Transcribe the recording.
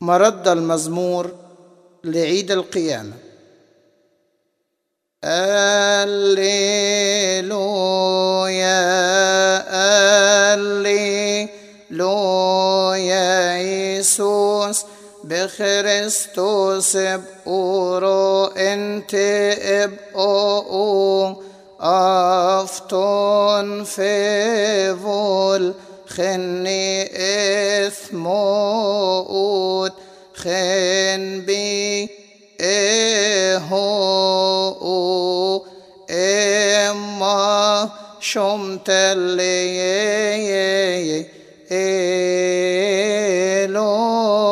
مرد المزمور لعيد القيامة. الليلويا الليلويا يسوس بخريستوس بأورو انت بأو أفتون فيفول خني إثموت خن بي إهو إما شمت اللي إلو